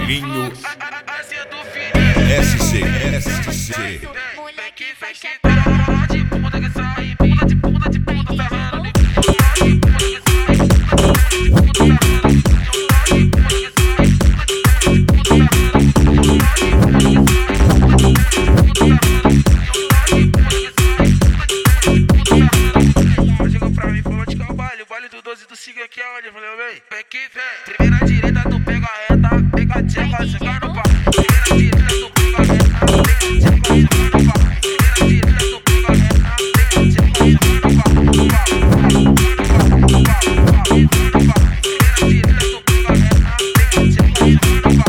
Filhinho SC. Siga aqui aonde, valeu, bem? Vem que vem. Primeira direita, tu pega a reta, pega a tcheca, chega no pau. Primeira direita, tu pega a reta, pega a tcheca, chega no pau. Primeira direita, tu pega a reta, pega a tcheca, chega no pau. Primeira direita, tu pega a reta, pega a tcheca, chega no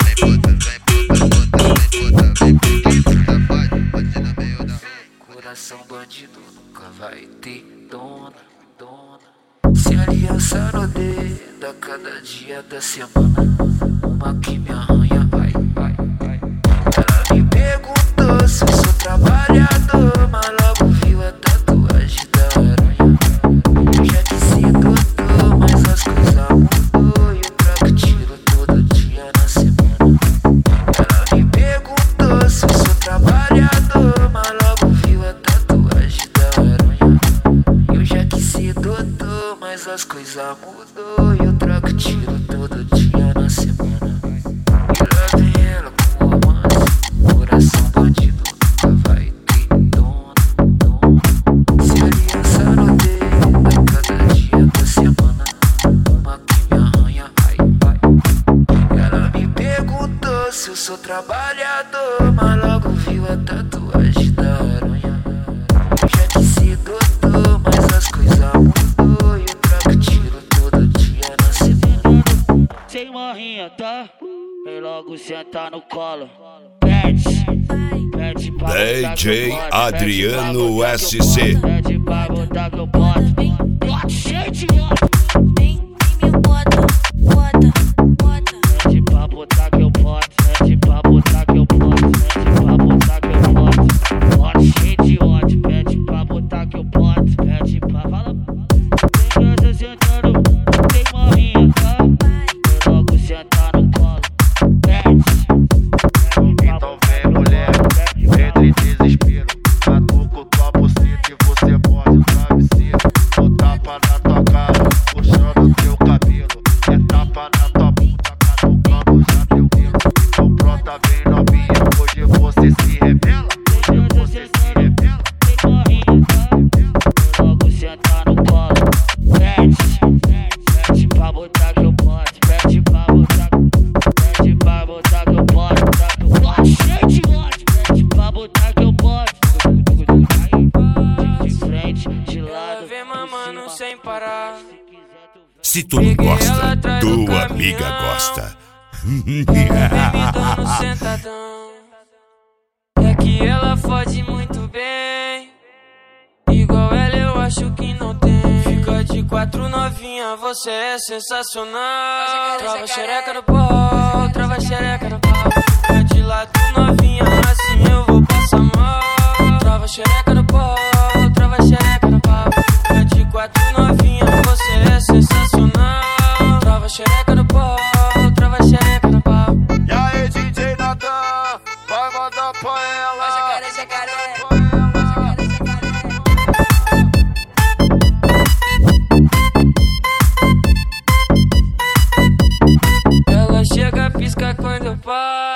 pau. Coração bandido nunca vai ter dona. Se aliança no dedo a cada dia da semana, uma que me arranha, vai. Ela me perguntou se eu sou trabalhador, mas logo viu a tatuagem da aranha. Eu já disse doutor, mas as coisas mudou e eu troco tiro todo dia na semana. Ela me perguntou se eu sou trabalhador, mas logo viu a tatuagem da aranha. Eu já quis ser doutor, mas as coisas mudou e eu troco tiro todo dia na semana. E lá vem ela com romance, coração bandido nunca vai ter dona. Se aliança no dedo a cada dia da semana, uma que me arranha, vai. Ela me perguntou se eu sou trabalhador, mas logo viu a tatuagem da aranha. Eu já quis ser doutor, mas as coisas mudou e eu troco tiro todo dia na semana. Sem marrinha, tá? Vem logo sentar no colo. Pede pra DJ Adriano SC. Pede pra botar que eu boto. Bote cheio de ódio. Pede pra botar que eu boto. Pede pra botar que eu boto. Pede pra botar que eu boto. Bote cheio de ódio. Pede pra botar que eu boto. Pede pra fala. Tem casa sentando, tem marrinha, tá? Vem logo sentar no colo. Então vem mulher, entre desespero. Catuco tua buceta e você bota o travesseiro. Vou tapa na tua cara, puxando teu cabelo. É tapa na tua bunda, catucando já teu pelo. Então pronta, vem novinha, hoje você se revela. Hoje você se revela. Tem marrinha, tá? Vem logo sentar no colo. Pede pra botar que eu boto. Pede pra botar que eu boto. Bote cheio de ódio. Pede pra botar que eu boto. De frente, de lado. Vem mamando sem parar. Se tu não gosta, tua amiga gosta. Me dando sentadão. É que ela fode muito bem. Igual ela eu acho que não tem. Fica de quatro novinha, você é sensacional. Trava a xereca no pau, trava a xereca no pau. Fica de lado novinha, assim eu vou passar mal. Trava a xereca no pau, trava a xereca no pau. Fica de quatro novinha, você é sensacional. Trava a xereca no pau, trava a xereca no pau. E aí, DJ Natan, vai mandar pra ela. Ela chega, pisca quando eu paro.